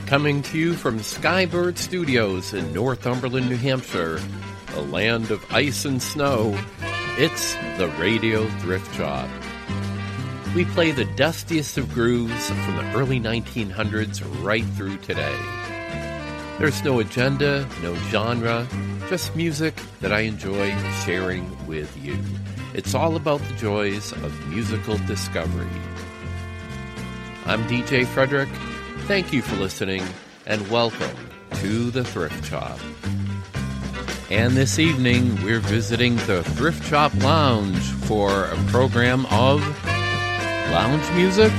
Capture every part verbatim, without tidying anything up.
Coming to you from Skybird Studios in Northumberland, New Hampshire, a land of ice and snow, it's the Radio Thrift Shop. We play the dustiest of grooves from the early nineteen hundreds right through today. There's no agenda, no genre, just music that I enjoy sharing with you. It's all about the joys of musical discovery. I'm D J Frederick. Thank you for listening, and welcome to the Thrift Shop. And this evening, we're visiting the Thrift Shop Lounge for a program of lounge music.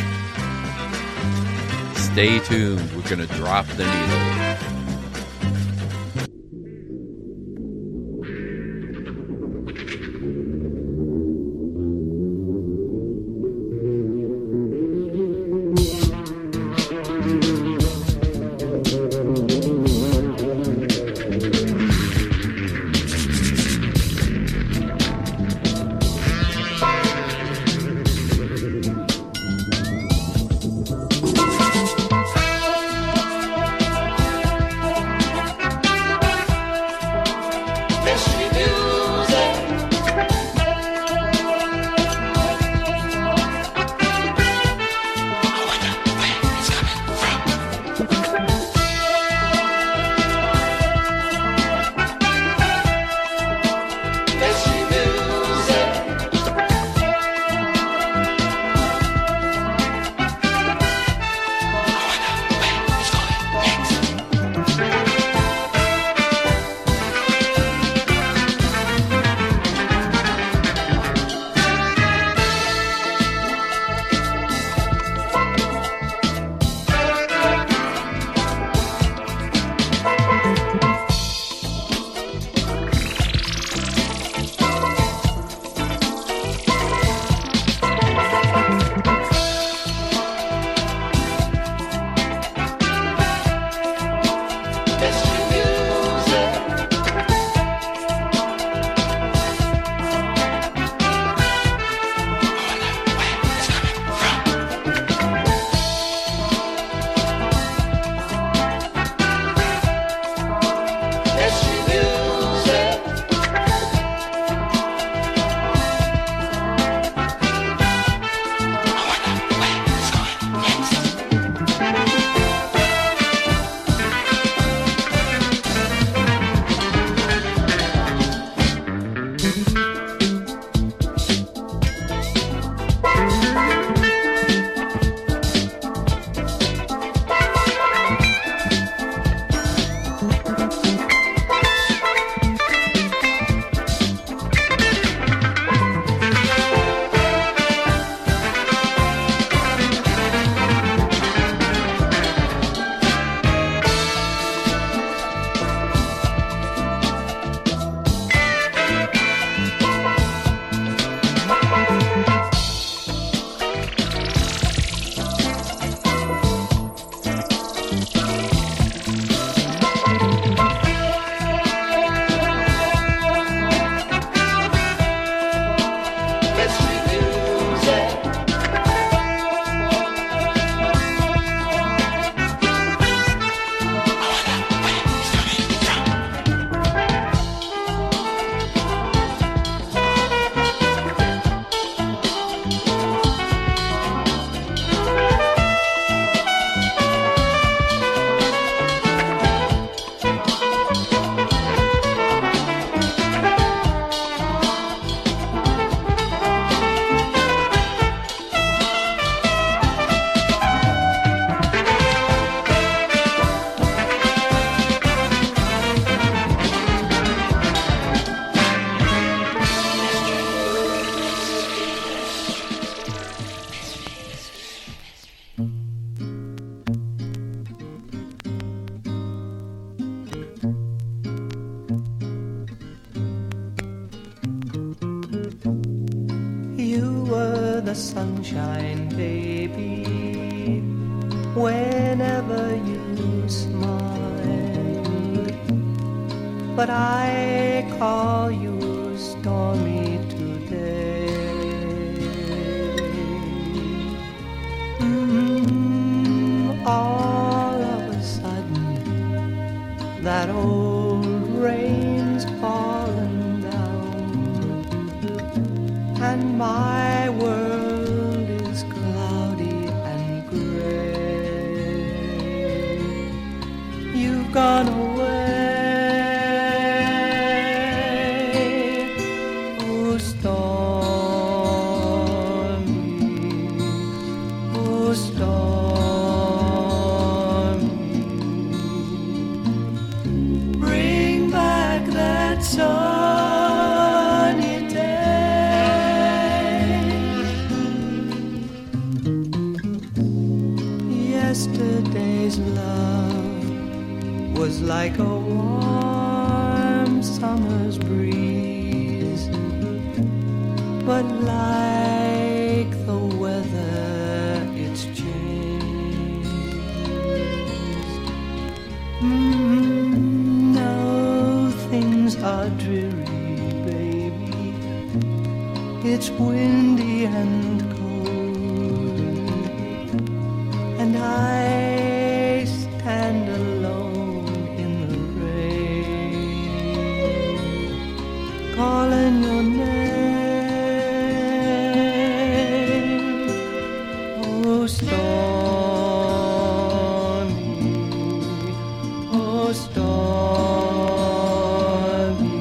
Stay tuned. We're going to drop the needle. the sunshine, baby, whenever you smile. But I call you stormy today. Mm-hmm. All of a sudden you've gone away. Oh, stormy, oh, stormy, bring back that sunny day. Yesterday's love was like a warm summer's breeze, but like the weather it's changed. Mm, now things are dreary, baby. It's windy and cold, and I stand alone in the rain, calling your name. Oh, stormy, oh, stormy.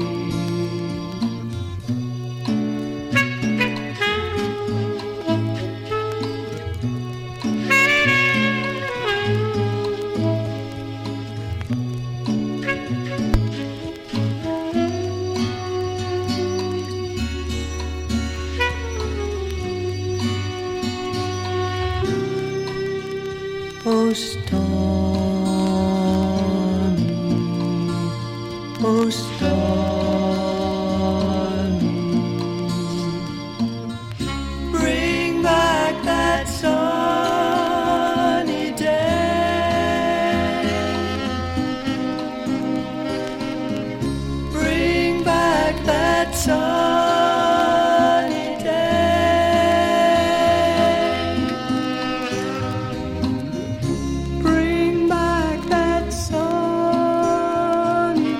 Oh, stormy, oh, stormy, bring back that sunny day. Bring back that sunny day. Bring back that sunny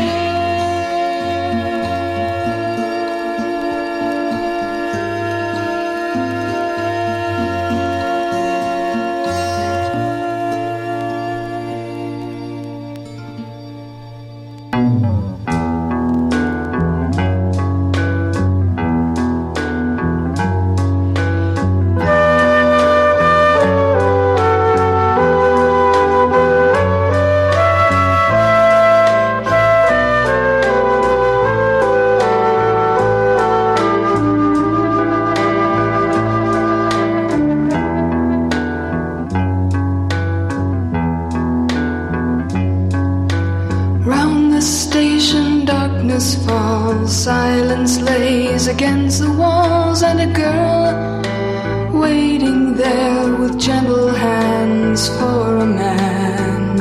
Silence lays against the walls, and a girl waiting there with gentle hands for a man.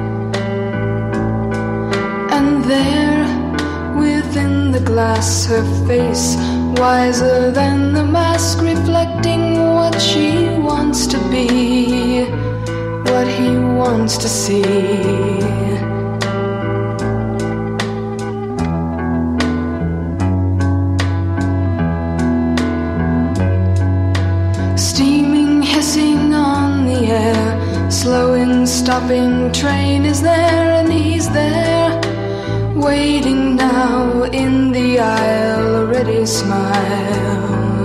And there, within the glass, her face, wiser than the mask, reflecting what she wants to be, what he wants to see. Slowing, stopping train is there, and he's there, waiting now in the aisle, a ready smile.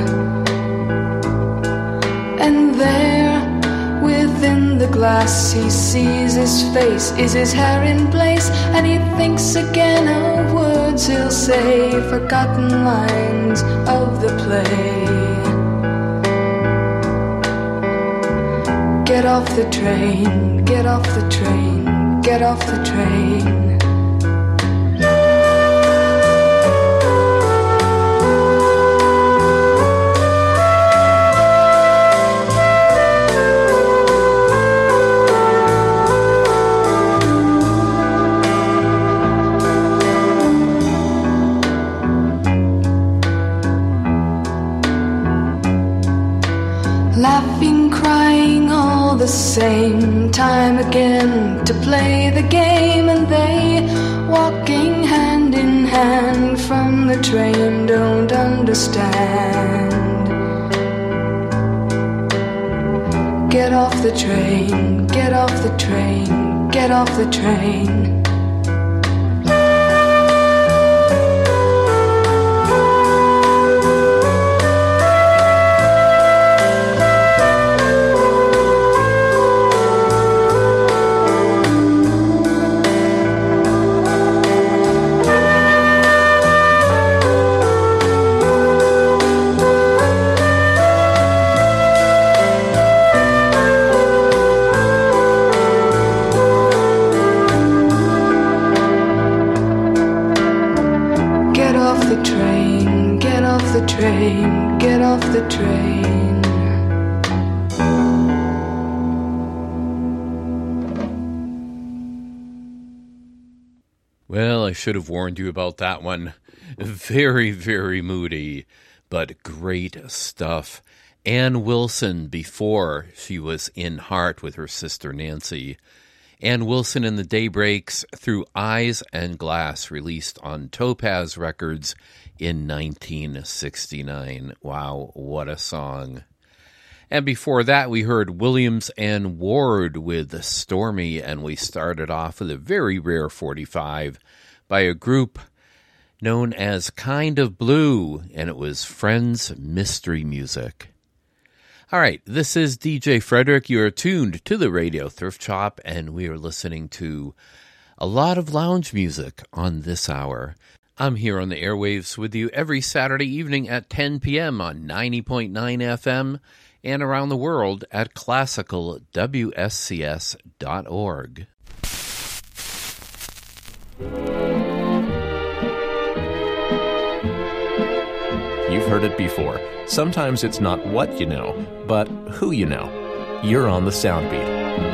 And there, within the glass, he sees his face. Is his hair in place? And he thinks again of words he'll say, forgotten lines of the play. Get off the train, get off the train, get off the train. Laughing, crying, all the same, time again to play the game. And they, walking hand in hand from the train, don't understand. Get off the train, get off the train, get off the train. Train, get off the train. Well, I should have warned you about that one. Very, very moody, but great stuff. Ann Wilson before she was in Heart with her sister Nancy. Ann Wilson and the Daybreaks through Eyes and Glass, released on Topaz Records in nineteen sixty-nine. Wow, what a song. And before that, we heard Williams and Ward with Stormy, and we started off with a very rare forty-five by a group known as Kind of Blue, and it was Friends Mystery Music. All right, this is D J Frederick. You are tuned to the Radio Thrift Shop, and we are listening to a lot of lounge music on this hour. I'm here on the airwaves with you every Saturday evening at ten p.m. on ninety point nine F M and around the world at classical W S C S dot org. You've heard it before. Sometimes it's not what you know, but who you know. You're on the Soundbeat.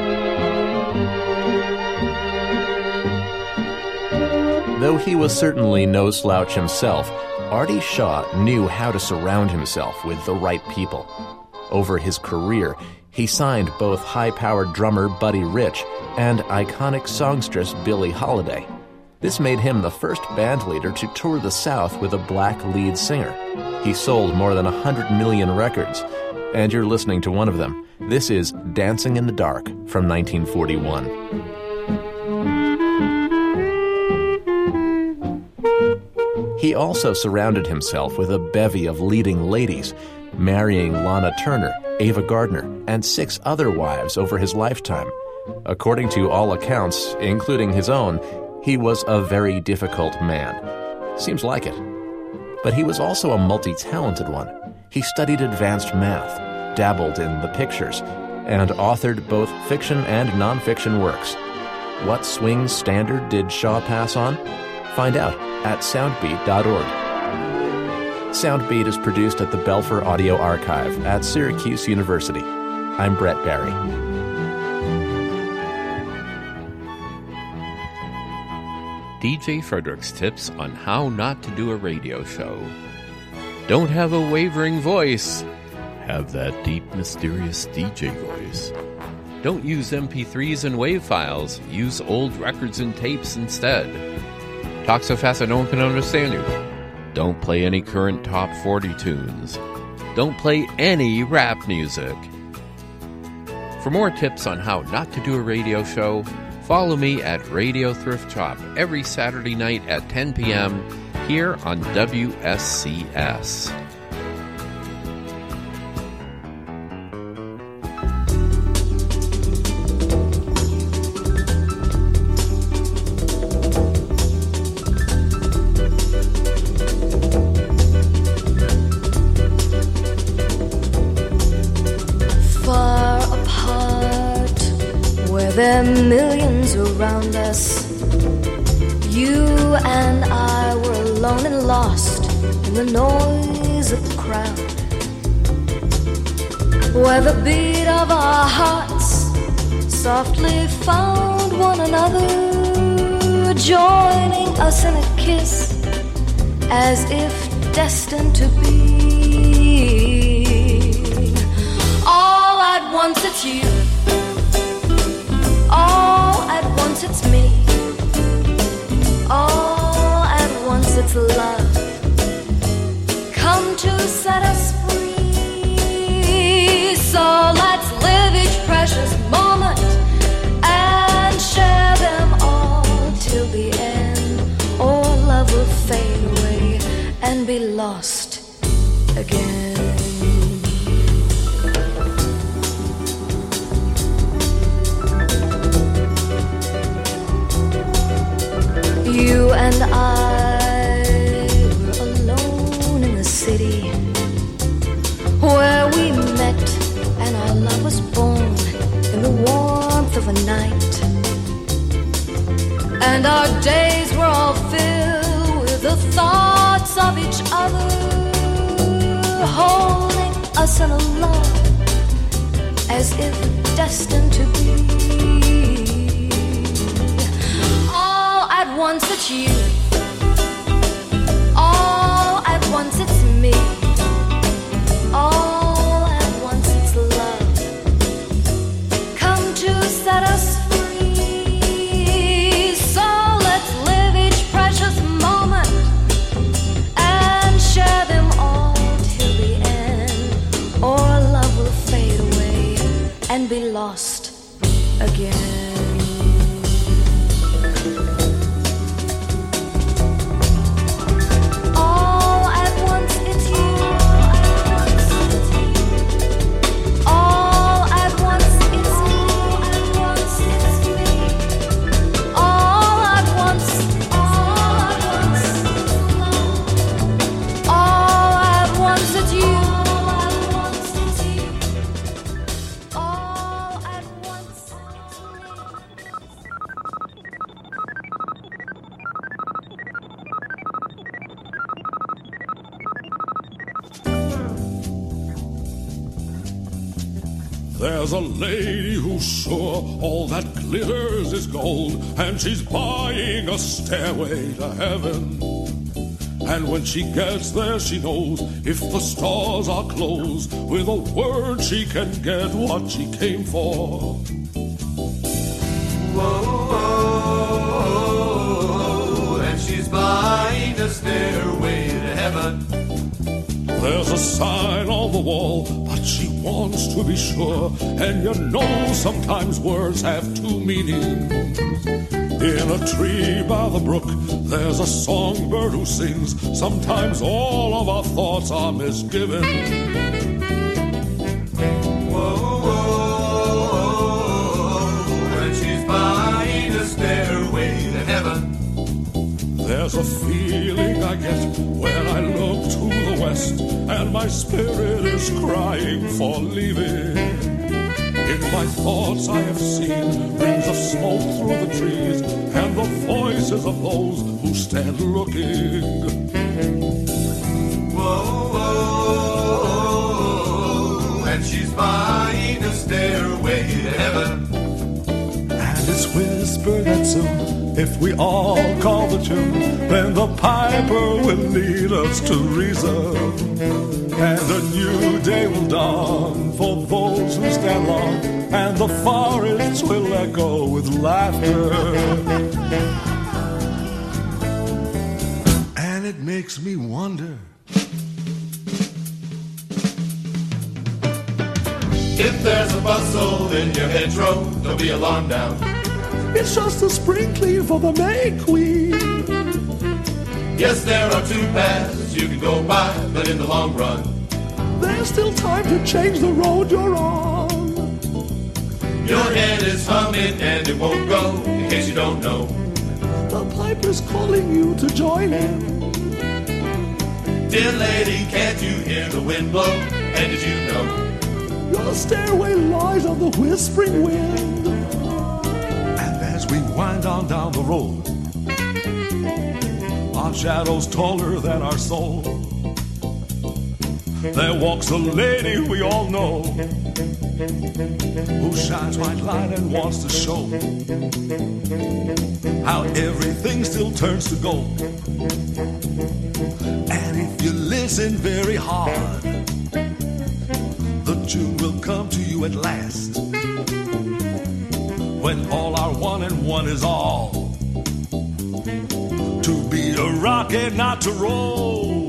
Though he was certainly no slouch himself, Artie Shaw knew how to surround himself with the right people. Over his career, he signed both high-powered drummer Buddy Rich and iconic songstress Billie Holiday. This made him the first bandleader to tour the South with a black lead singer. He sold more than one hundred million records, and you're listening to one of them. This is Dancing in the Dark from nineteen forty-one. He also surrounded himself with a bevy of leading ladies, marrying Lana Turner, Ava Gardner, and six other wives over his lifetime. According to all accounts, including his own, he was a very difficult man. Seems like it. But he was also a multi-talented one. He studied advanced math, dabbled in the pictures, and authored both fiction and non-fiction works. What swing standard did Shaw pass on? Find out at soundbeat dot org. Soundbeat is produced at the Belfer Audio Archive at Syracuse University. I'm Brett Barry. D J Frederick's tips on how not to do a radio show. Don't have a wavering voice. Have that deep, mysterious D J voice. Don't use M P threes and WAV files. Use old records and tapes instead. Talk so fast that no one can understand you. Don't play any current top forty tunes. Don't play any rap music. For more tips on how not to do a radio show, follow me at Radio Thrift Shop every Saturday night at ten p.m. here on W S C S. Far apart, where there are millions around us, you and I were alone and lost in the noise of the crowd, where the beat of our hearts softly found one another, joining us in a kiss as if destined to be. All at once it's you, all at once it's me, all at once it's love, come to set us free. So let's live each precious moment and share lost again. You and I were alone in the city where we met, and our love was born in the warmth of a night. And our days were all filled with the thoughts of each other, holding us in a love as if destined to be. At once it's you, all at once it's me, all at once it's love, come to set us free. So let's live each precious moment and share them all till the end, or love will fade away and be lost again. There's a lady who's sure all that glitters is gold, and she's buying a stairway to heaven. And when she gets there, she knows if the stars are closed, with a word she can get what she came for. Whoa, whoa, and she's buying a stairway to heaven. There's a sign on the wall, but she wants to be sure. And you know sometimes words have two meanings. In a tree by the brook, there's a songbird who sings. Sometimes all of our thoughts are misgiven. Whoa, whoa, and she's buying a stairway to heaven. There's a feeling I get when I look to the west, and my spirit is crying for leaving. In my thoughts I have seen rings of smoke through the trees, and the voices of those who stand looking. Whoa, whoa, and she's buying a stairway to heaven. And it's whispered that soon, if we all call the tune, then the piper will lead us to reason. And a new day will dawn for those who stand long, and the forests will echo with laughter. And it makes me wonder, if there's a bustle in your hedgerow, don't be alarmed now. it's just a spring clean for the May Queen. Yes, there are two paths you can go by, but in the long run, there's still time to change the road you're on. your head is humming and it won't go, in case you don't know. The piper's calling you to join him. Dear lady, can't you hear the wind blow? And did you know Your stairway lies on the whispering wind. And as we wind on down the road, our shadows taller than our soul, there walks a lady we all know, who shines white light and wants to show how everything still turns to gold. And if you listen very hard, the tune will come to you at last, when all our one and one is all, to be a rocket, not to roll.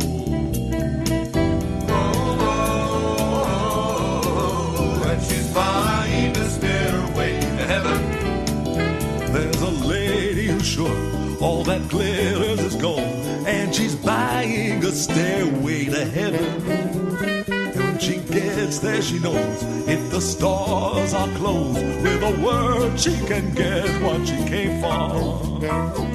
oh, and she's buying a stairway to heaven. There's a lady who's sure all that glitters is gold, and and she's buying a stairway to heaven. And when she gets there, she knows if the stores are closed, with a word she can get what she came for.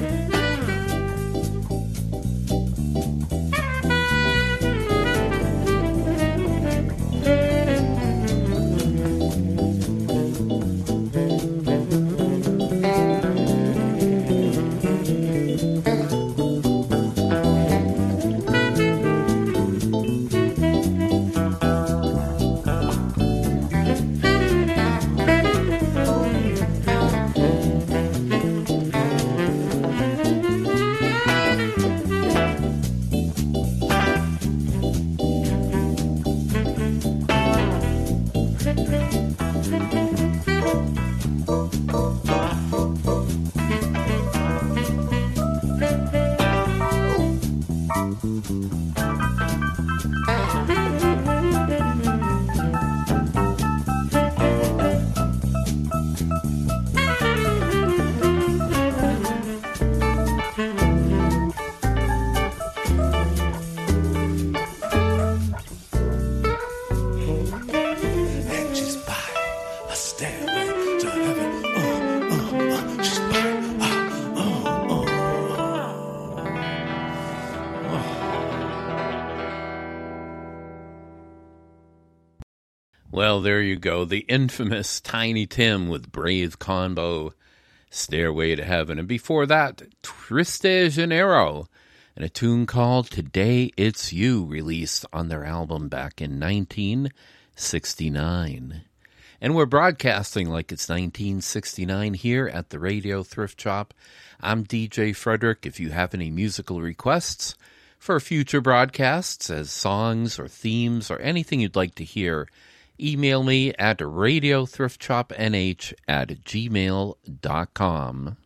Well, there you go. The infamous Tiny Tim with Brave Combo, Stairway to Heaven. And before that, Triste Janeiro, and a tune called Today It's You, released on their album back in nineteen sixty-nine. And we're broadcasting like it's nineteen sixty-nine here at the Radio Thrift Shop. I'm D J Frederick. If you have any musical requests for future broadcasts as songs or themes or anything you'd like to hear, email me at radio thrift shop n h at gmail dot com.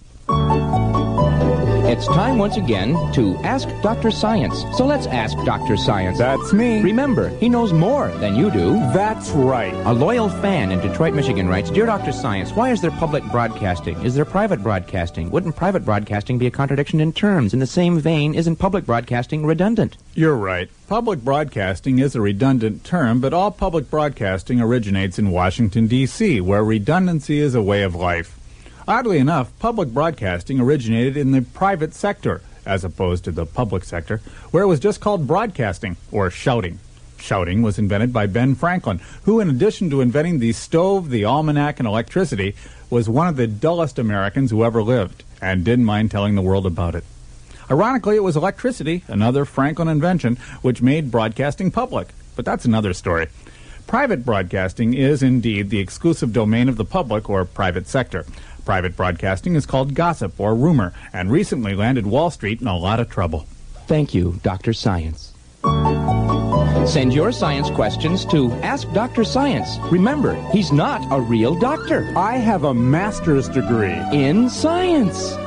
It's time once again to Ask Doctor Science. So let's ask Doctor Science. That's me. Remember, he knows more than you do. That's right. A loyal fan in Detroit, Michigan writes, Dear Doctor Science, why is there public broadcasting? Is there private broadcasting? Wouldn't private broadcasting be a contradiction in terms? In the same vein, isn't public broadcasting redundant? You're right. Public broadcasting is a redundant term, but all public broadcasting originates in Washington, D C, where redundancy is a way of life. Oddly enough, public broadcasting originated in the private sector, as opposed to the public sector, where it was just called broadcasting, or shouting. Shouting was invented by Ben Franklin, who, in addition to inventing the stove, the almanac, and electricity, was one of the dullest Americans who ever lived, and didn't mind telling the world about it. Ironically, it was electricity, another Franklin invention, which made broadcasting public. But that's another story. Private broadcasting is, indeed, the exclusive domain of the public or private sector. Private broadcasting is called gossip or rumor, and recently landed Wall Street in a lot of trouble. Thank you, Doctor Science. Send your science questions to Ask Doctor Science. Remember, he's not a real doctor. I have a master's degree in science.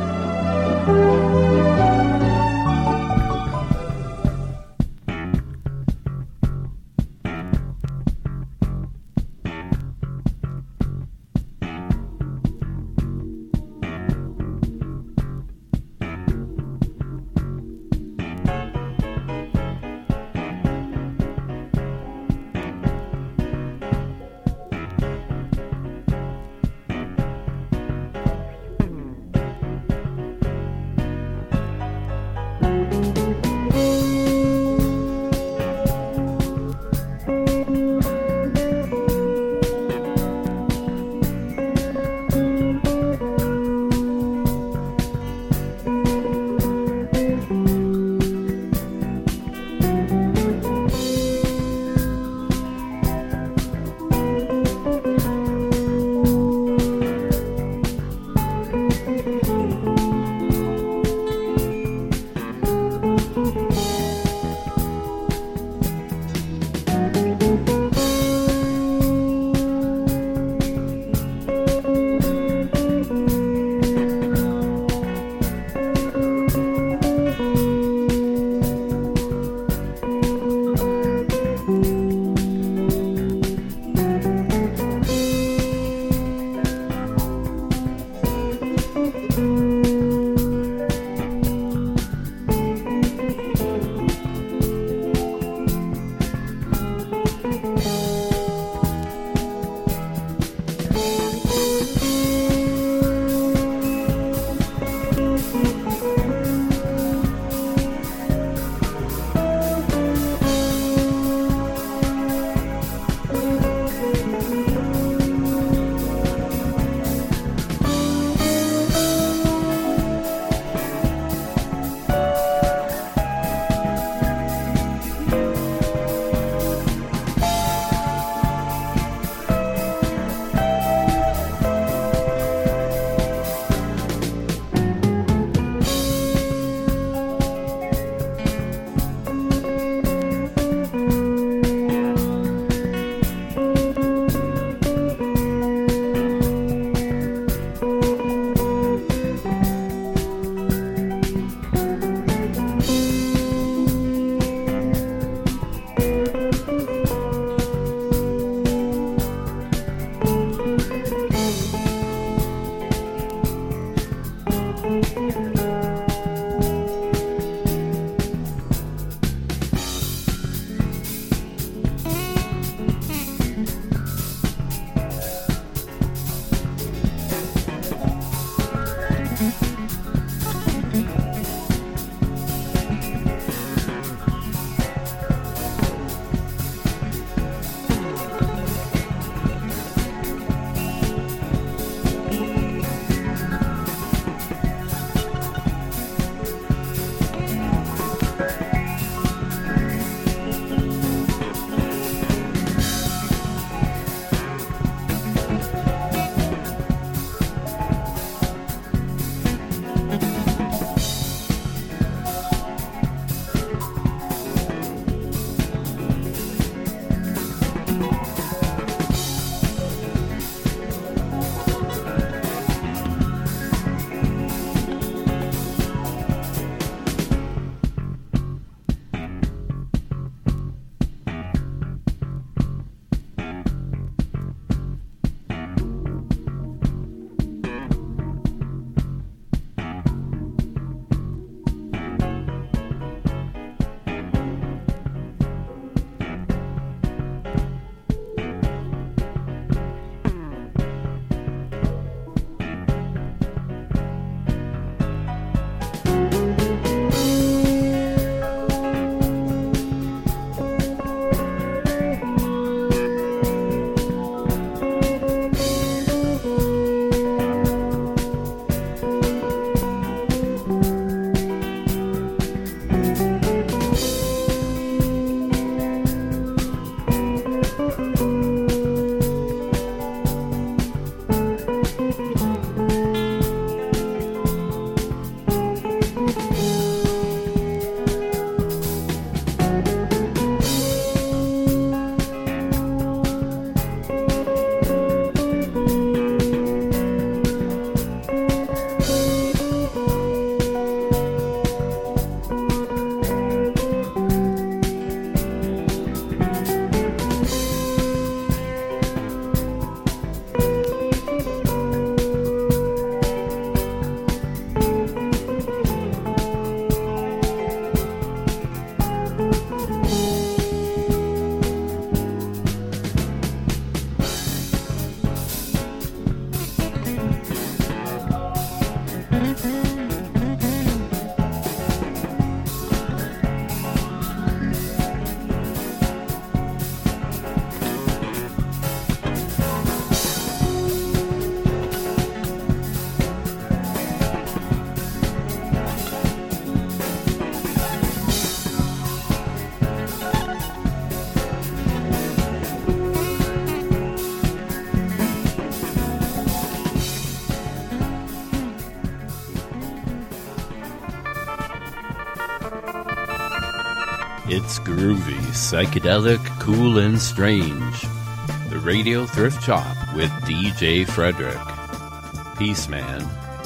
It's groovy, psychedelic, cool, and strange. The Radio Thrift Shop with D J Frederick. Peace, man.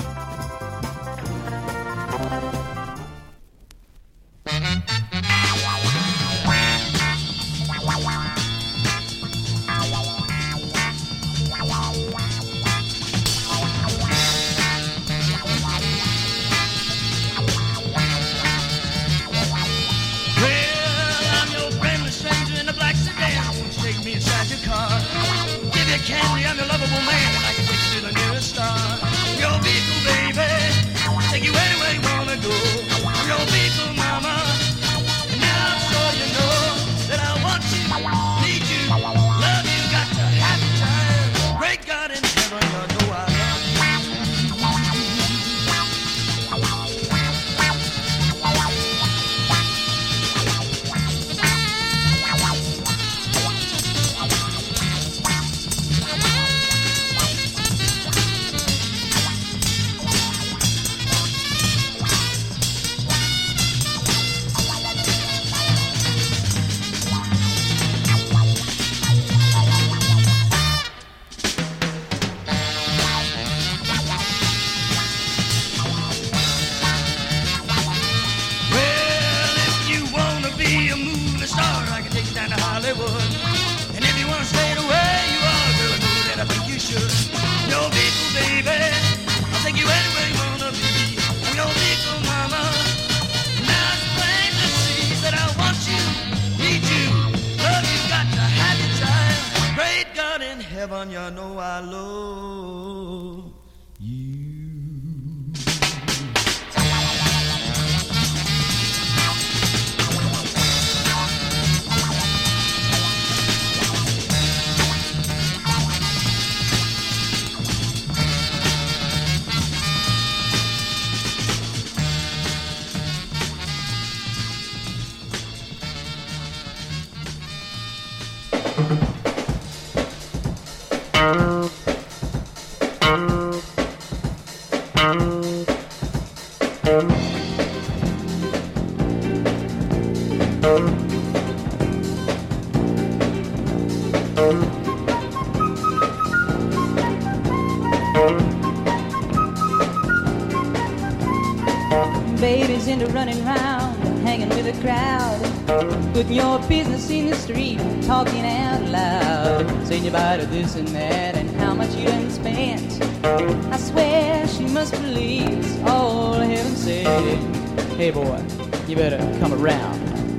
Babies into running round, hanging with the crowd, putting your business in the street, talking out loud, saying you buy this and that and how much you done spent. I swear she must believe it's all heaven sent. Hey boy, you better come around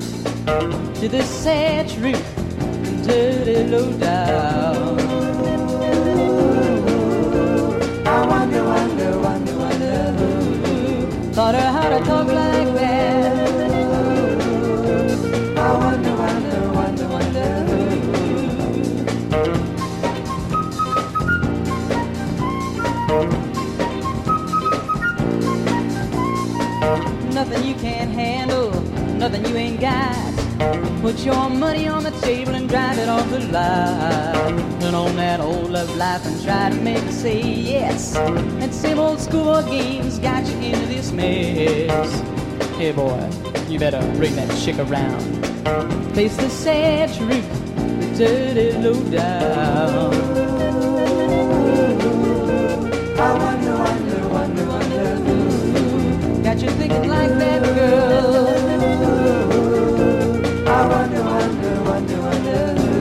to the sad truth and dirty low down. I wonder, wonder, wonder, wonder who taught her how to talk like that. I wonder, wonder, wonder, wonder who. Nothing you can't handle, nothing you ain't got. Put your money on the table and drive it off the lot. Turn on that old love life and try to make it say yes. And same old schoolboy games got you into this mess. Hey boy, you better bring that chick around. Face the sad truth, the dirty low down. I wonder, wonder, wonder, wonder who got you thinking like that, girl. I wonder, wonder, wonder, wonder who.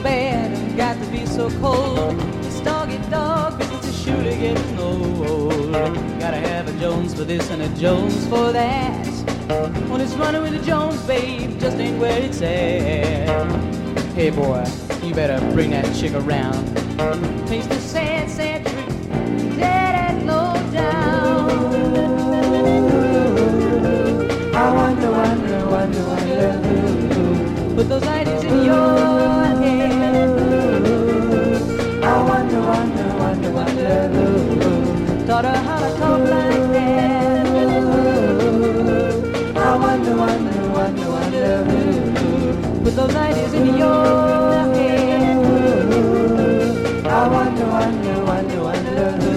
bad, got to be so cold. This dog-eat-dog business is surely getting old. Gotta have a Jones for this and a Jones for that. When it's running with a Jones, babe, just ain't where it's at. Hey boy, you better bring that chick around. Taste the sad, sad truth, dead and low down. I wonder, wonder, wonder, wonder. Put those ideas in your head. I wonder, wonder, wonder, wonder. Taught her how to talk like that. I wonder, wonder, wonder, wonder. Put those ideas in your head. I wonder, wonder, wonder, wonder.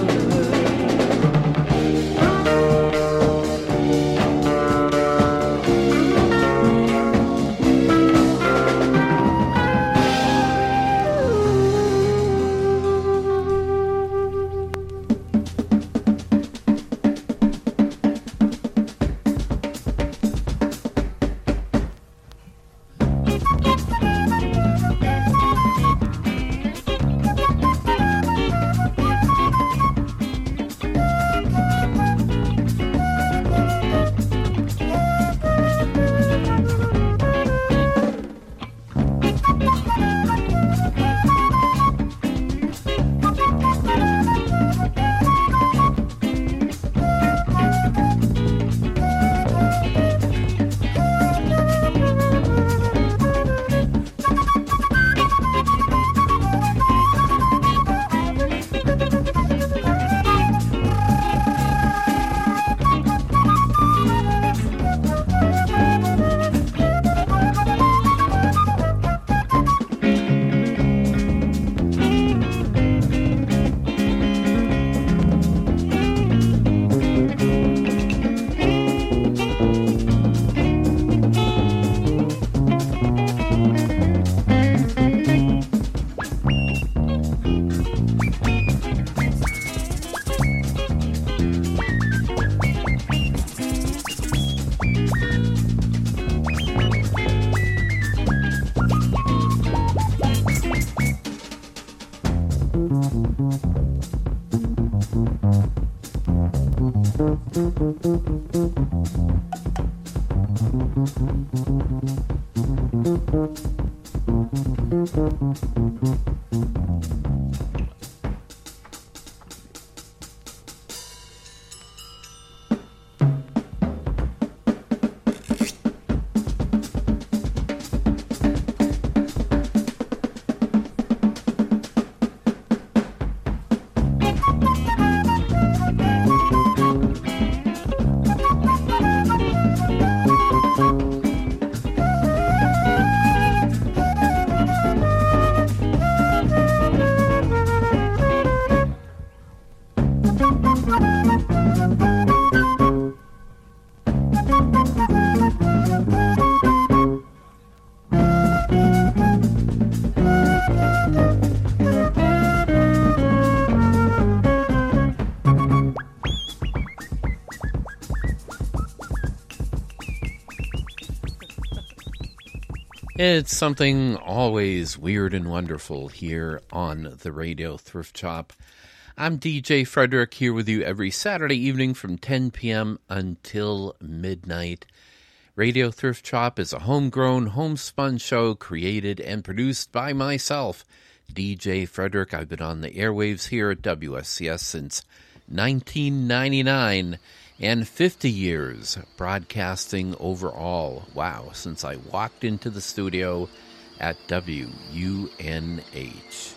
It's something always weird and wonderful here on the Radio Thrift Shop. I'm D J Frederick, here with you every Saturday evening from ten p.m. until midnight. Radio Thrift Shop is a homegrown, homespun show created and produced by myself, D J Frederick. I've been on the airwaves here at W S C S since nineteen ninety-nine. And fifty years broadcasting overall. Wow, since I walked into the studio at W U N H.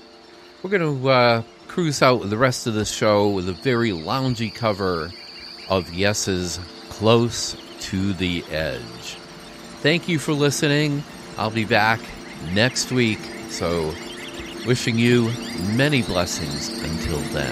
We're going to uh, cruise out with the rest of the show with a very loungy cover of Yes's Close to the Edge. Thank you for listening. I'll be back next week, so wishing you many blessings until then.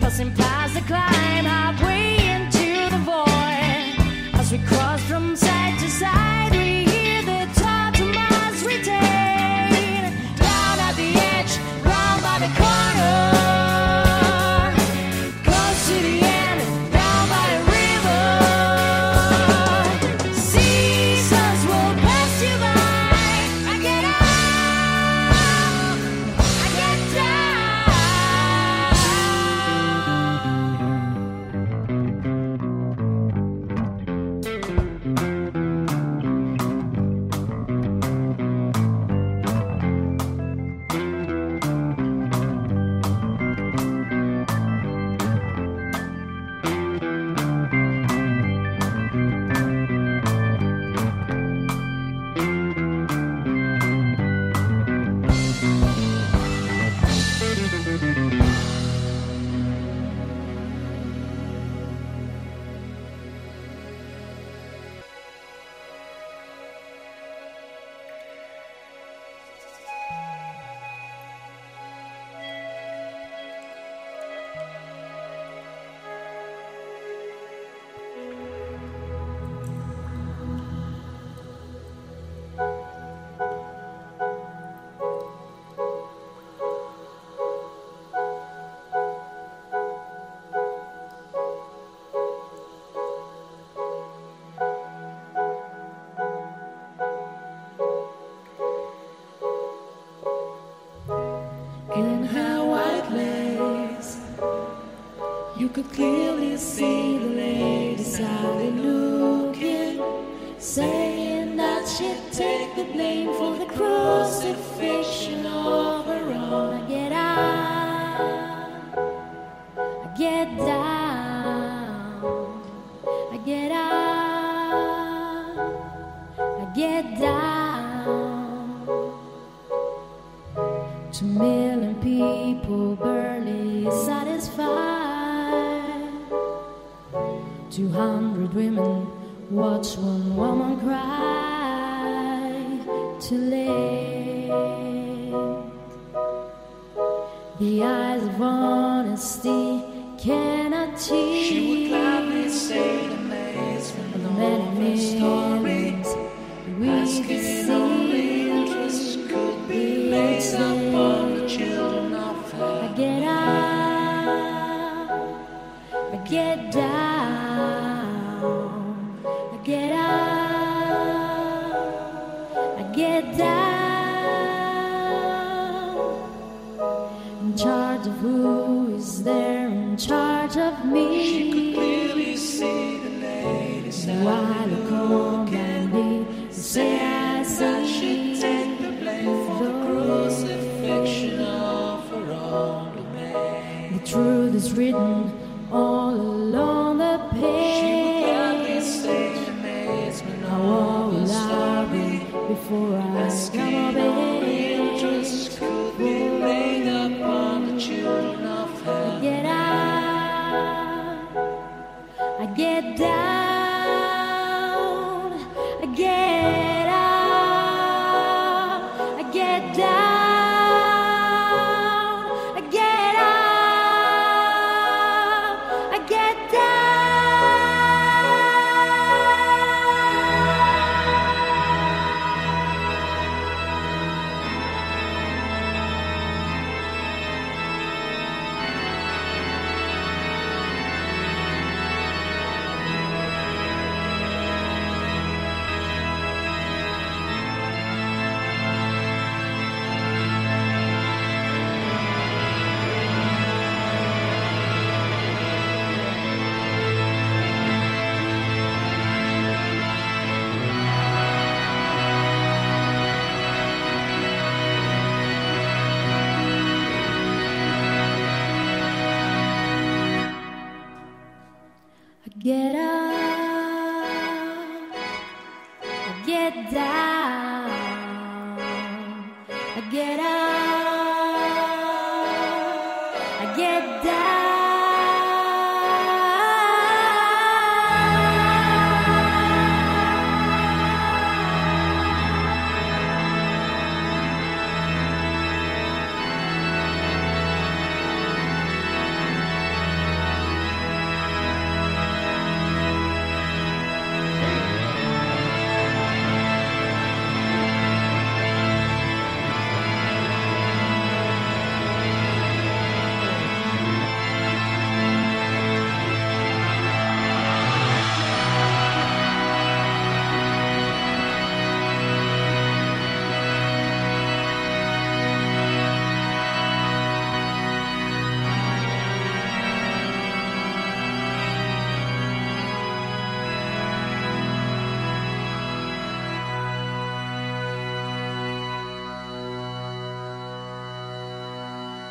thus implies the climb halfway into the void. As we cross from side to side, we hear the Tartamas retain. Down at the edge, round by the corner, close to the end, down by the river. Seasons will pass you by. I get up, I get In her white lace, you could clearly see the lady sadly looking, saying that she'd take the blame for the crucifixion of her own. I get out, I get down, I get out, I get down. Two million people barely satisfied. Two hundred women watch one woman cry. Too late. The eyes of honesty cannot teach. She would gladly say the amazement the of many her story, we asking see. only interest could be laid upon the children of I her. get out, I get down, I get out, I get down. In charge of who is there? In charge of me. She could clearly see the lady While I look on Mandy, say I that see. she'd take the blame for the crucifixion of her own domain. The truth is written all along the page. She would gladly say the amazement How of old her will I be story, before I asking come of only age? interest could be laid upon the children of I her. get out, I get down, I get out, I get down, I get out, I get Get up, I get down, I get up, I get down.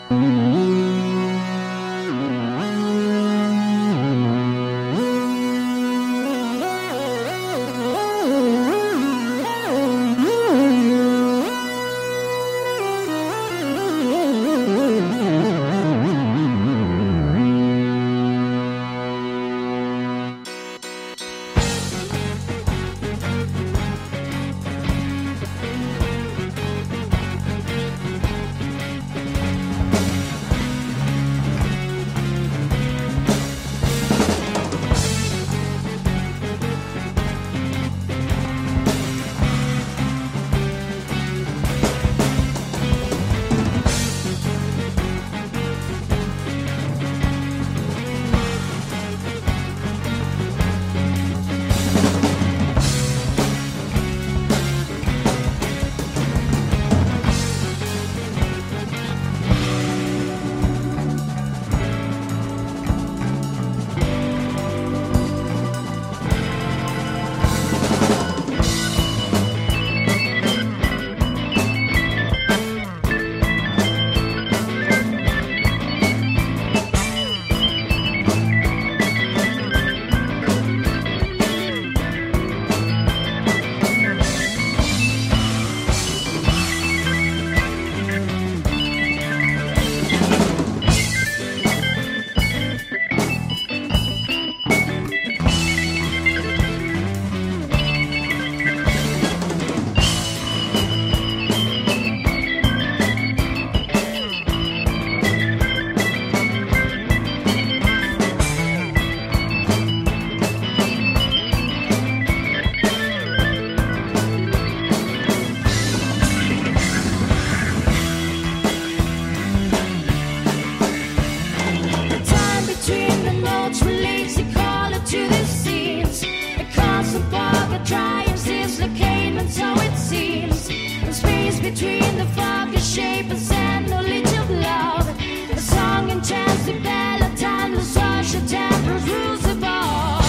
between the fog of shape and sand, knowledge of love. A song and chance, the ballad time, the social tempers, rules of all.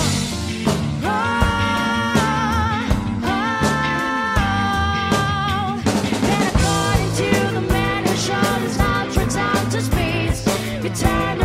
Oh, oh. Then according to the man who showed his heart, out to space, return.